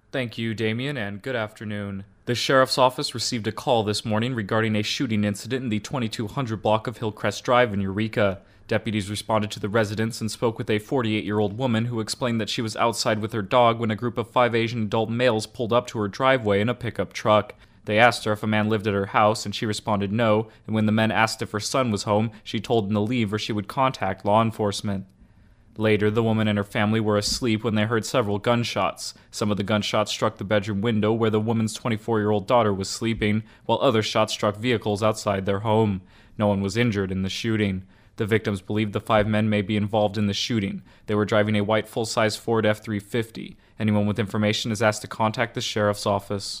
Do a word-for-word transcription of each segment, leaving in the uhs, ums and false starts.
Thank you, Damien, and good afternoon. The Sheriff's Office received a call this morning regarding a shooting incident in the twenty-two hundred block of Hillcrest Drive in Eureka. Deputies responded to the residence and spoke with a forty-eight-year-old woman who explained that she was outside with her dog when a group of five Asian adult males pulled up to her driveway in a pickup truck. They asked her if a man lived at her house, and she responded no, and when the men asked if her son was home, she told them to leave or she would contact law enforcement. Later, the woman and her family were asleep when they heard several gunshots. Some of the gunshots struck the bedroom window where the woman's twenty-four-year-old daughter was sleeping, while other shots struck vehicles outside their home. No one was injured in the shooting. The victims believe the five men may be involved in the shooting. They were driving a white full-size Ford F three fifty. Anyone with information is asked to contact the sheriff's office.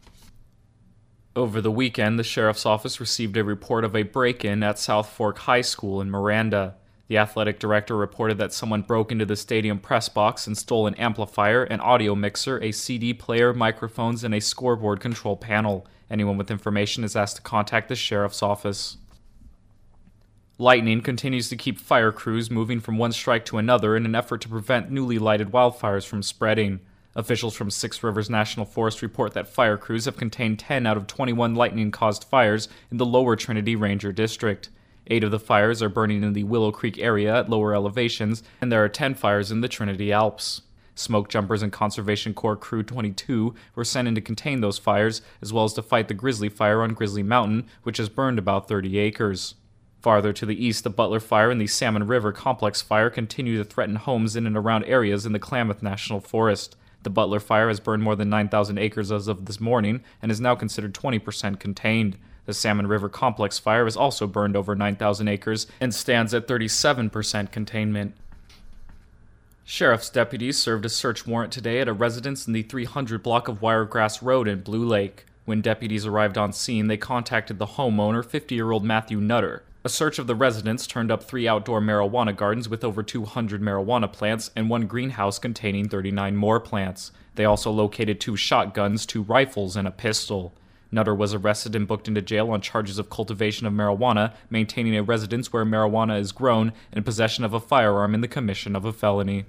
Over the weekend, the sheriff's office received a report of a break-in at South Fork High School in Miranda. The athletic director reported that someone broke into the stadium press box and stole an amplifier, an audio mixer, a C D player, microphones, and a scoreboard control panel. Anyone with information is asked to contact the sheriff's office. Lightning continues to keep fire crews moving from one strike to another in an effort to prevent newly lighted wildfires from spreading. Officials from Six Rivers National Forest report that fire crews have contained ten out of twenty-one lightning-caused fires in the Lower Trinity Ranger District. Eight of the fires are burning in the Willow Creek area at lower elevations, and there are ten fires in the Trinity Alps. Smoke jumpers and Conservation Corps Crew twenty-two were sent in to contain those fires, as well as to fight the Grizzly Fire on Grizzly Mountain, which has burned about thirty acres. Farther to the east, the Butler Fire and the Salmon River Complex Fire continue to threaten homes in and around areas in the Klamath National Forest. The Butler Fire has burned more than nine thousand acres as of this morning and is now considered twenty percent contained. The Salmon River Complex Fire has also burned over nine thousand acres and stands at thirty-seven percent containment. Sheriff's deputies served a search warrant today at a residence in the three hundred block of Wiregrass Road in Blue Lake. When deputies arrived on scene, they contacted the homeowner, fifty-year-old Matthew Nutter. A search of the residence turned up three outdoor marijuana gardens with over two hundred marijuana plants and one greenhouse containing thirty-nine more plants. They also located two shotguns, two rifles, and a pistol. Nutter was arrested and booked into jail on charges of cultivation of marijuana, maintaining a residence where marijuana is grown, and possession of a firearm in the commission of a felony.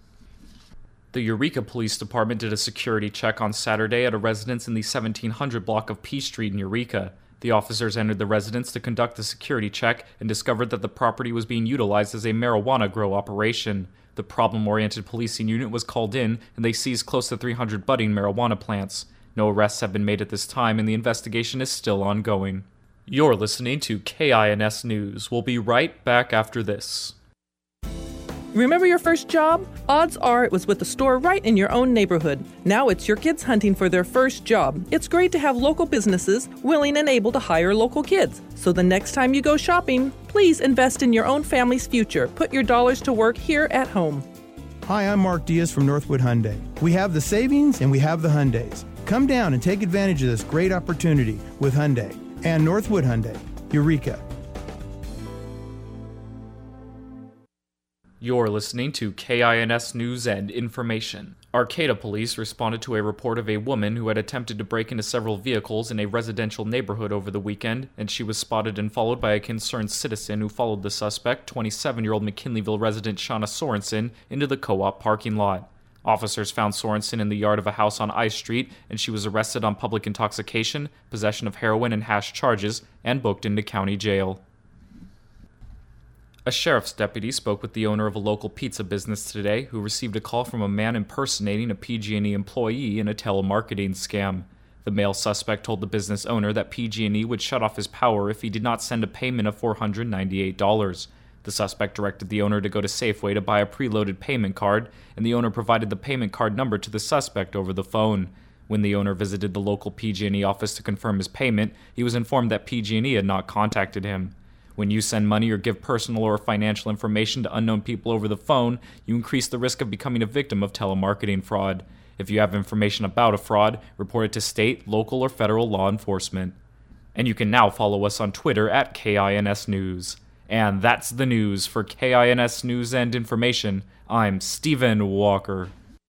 The Eureka Police Department did a security check on Saturday at a residence in the seventeen hundred block of P Street in Eureka. The officers entered the residence to conduct the security check and discovered that the property was being utilized as a marijuana grow operation. The problem-oriented policing unit was called in, and they seized close to three hundred budding marijuana plants. No arrests have been made at this time, and the investigation is still ongoing. You're listening to K I N S News. We'll be right back after this. Remember your first job? Odds are it was with a store right in your own neighborhood. Now it's your kids hunting for their first job. It's great to have local businesses willing and able to hire local kids. So the next time you go shopping, please invest in your own family's future. Put your dollars to work here at home. Hi, I'm Mark Diaz from Northwood Hyundai. We have the savings and we have the Hyundais. Come down and take advantage of this great opportunity with Hyundai and Northwood Hyundai, Eureka. You're listening to K I N S News and Information. Arcata police responded to a report of a woman who had attempted to break into several vehicles in a residential neighborhood over the weekend, and she was spotted and followed by a concerned citizen who followed the suspect, twenty-seven-year-old McKinleyville resident Shauna Sorensen, into the co-op parking lot. Officers found Sorensen in the yard of a house on I Street, and she was arrested on public intoxication, possession of heroin and hash charges, and booked into county jail. A sheriff's deputy spoke with the owner of a local pizza business today who received a call from a man impersonating a P G and E employee in a telemarketing scam. The male suspect told the business owner that P G and E would shut off his power if he did not send a payment of four hundred ninety-eight dollars. The suspect directed the owner to go to Safeway to buy a preloaded payment card, and the owner provided the payment card number to the suspect over the phone. When the owner visited the local P G and E office to confirm his payment, he was informed that P G and E had not contacted him. When you send money or give personal or financial information to unknown people over the phone, you increase the risk of becoming a victim of telemarketing fraud. If you have information about a fraud, report it to state, local, or federal law enforcement. And you can now follow us on Twitter at K I N S News. And that's the news for K I N S News and Information. I'm Stephen Walker.